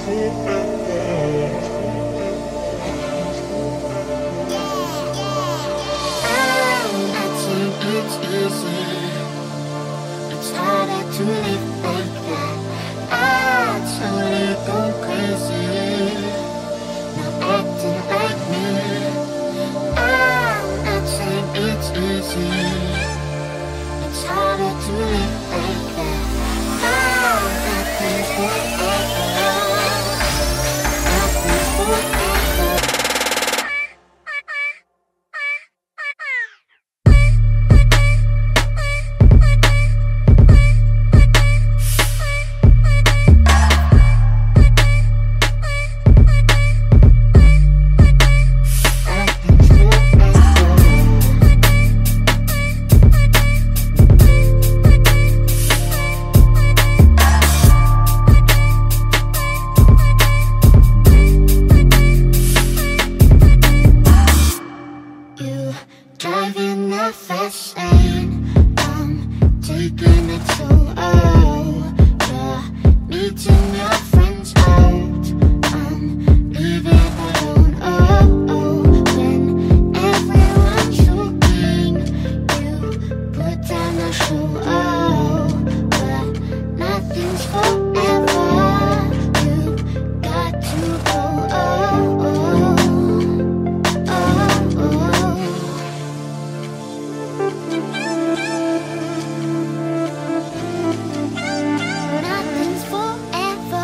Driving a fast lane, I'm taking it slow. You're meeting your friends out, I'm leaving alone. When everyone's shooting, you put down a show. But nothing's forever, you got to go. Nothing's forever.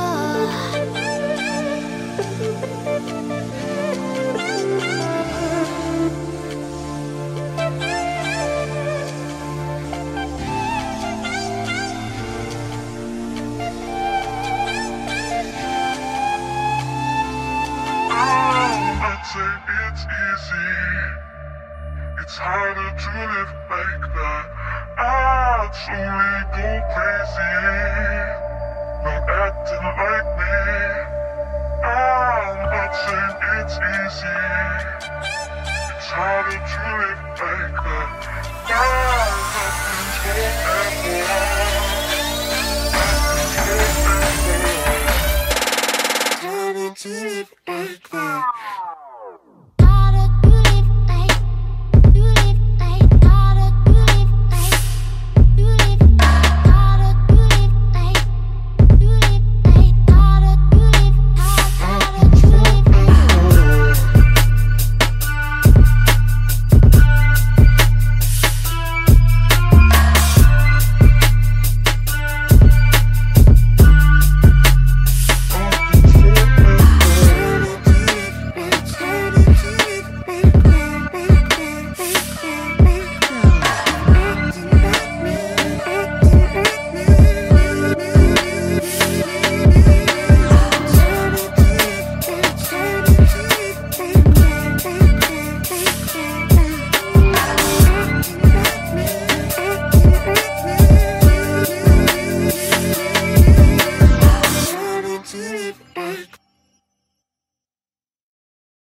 I'd say it's easy. It's harder to live like that. I'd slowly go crazy, not acting like me. I'm not saying it's easy. It's harder to live like that.